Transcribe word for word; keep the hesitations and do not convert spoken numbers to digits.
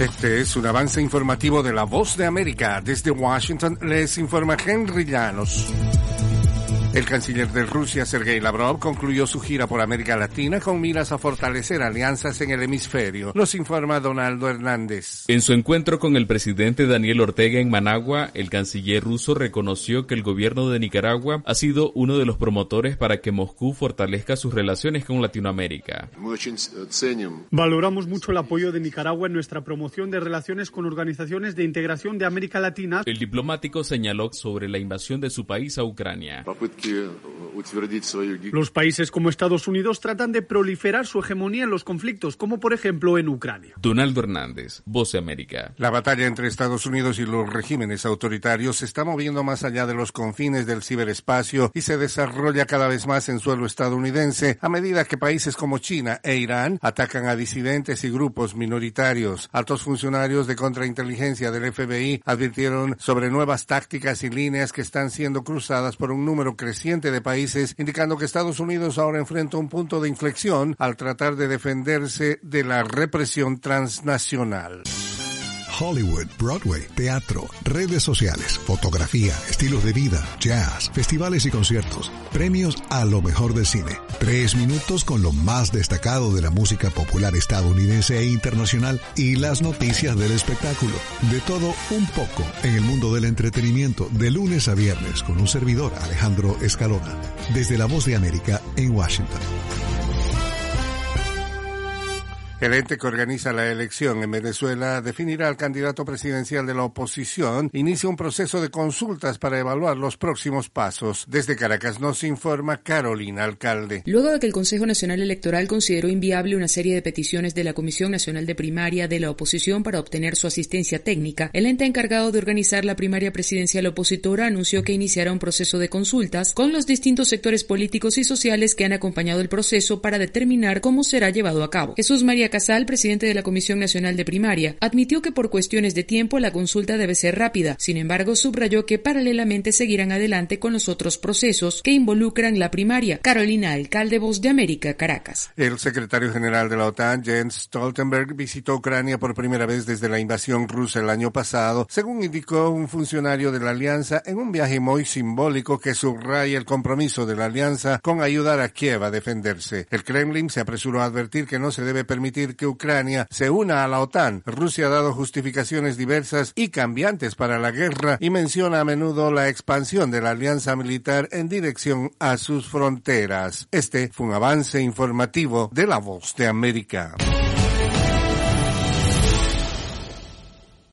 Este es un avance informativo de La Voz de América. Desde Washington les informa Henry Llanos. El canciller de Rusia, Sergei Lavrov, concluyó su gira por América Latina con miras a fortalecer alianzas en el hemisferio. Nos informa Donaldo Hernández. En su encuentro con el presidente Daniel Ortega en Managua, el canciller ruso reconoció que el gobierno de Nicaragua ha sido uno de los promotores para que Moscú fortalezca sus relaciones con Latinoamérica. Valoramos mucho el apoyo de Nicaragua en nuestra promoción de relaciones con organizaciones de integración de América Latina. El diplomático señaló sobre la invasión de su país a Ucrania. Los países como Estados Unidos tratan de proliferar su hegemonía en los conflictos, como por ejemplo en Ucrania. Donaldo Hernández, Voz de América. La batalla entre Estados Unidos y los regímenes autoritarios se está moviendo más allá de los confines del ciberespacio y se desarrolla cada vez más en suelo estadounidense a medida que países como China e Irán atacan a disidentes y grupos minoritarios. Altos funcionarios de contrainteligencia del F B I advirtieron sobre nuevas tácticas y líneas que están siendo cruzadas por un número creciente de países, indicando que Estados Unidos ahora enfrenta un punto de inflexión al tratar de defenderse de la represión transnacional. Hollywood, Broadway, teatro, redes sociales, fotografía, estilos de vida, jazz, festivales y conciertos, premios a lo mejor del cine. Tres minutos con lo más destacado de la música popular estadounidense e internacional y las noticias del espectáculo. De todo un poco en el mundo del entretenimiento, de lunes a viernes con un servidor, Alejandro Escalona, desde La Voz de América en Washington. El ente que organiza la elección en Venezuela definirá al candidato presidencial de la oposición, inicia un proceso de consultas para evaluar los próximos pasos. Desde Caracas nos informa Carolina Alcalde. Luego de que el Consejo Nacional Electoral consideró inviable una serie de peticiones de la Comisión Nacional de Primaria de la oposición para obtener su asistencia técnica, el ente encargado de organizar la primaria presidencial opositora anunció que iniciará un proceso de consultas con los distintos sectores políticos y sociales que han acompañado el proceso para determinar cómo será llevado a cabo. Jesús María Casal, presidente de la Comisión Nacional de Primaria, admitió que por cuestiones de tiempo la consulta debe ser rápida. Sin embargo, subrayó que paralelamente seguirán adelante con los otros procesos que involucran la primaria. Carolina Alcalde, Voz de América, Caracas. El secretario general de la OTAN, Jens Stoltenberg, visitó Ucrania por primera vez desde la invasión rusa el año pasado, según indicó un funcionario de la alianza en un viaje muy simbólico que subraya el compromiso de la alianza con ayudar a Kiev a defenderse. El Kremlin se apresuró a advertir que no se debe permitir que Ucrania se una a la OTAN. Rusia ha dado justificaciones diversas y cambiantes para la guerra y menciona a menudo la expansión de la alianza militar en dirección a sus fronteras. Este fue un avance informativo de La Voz de América.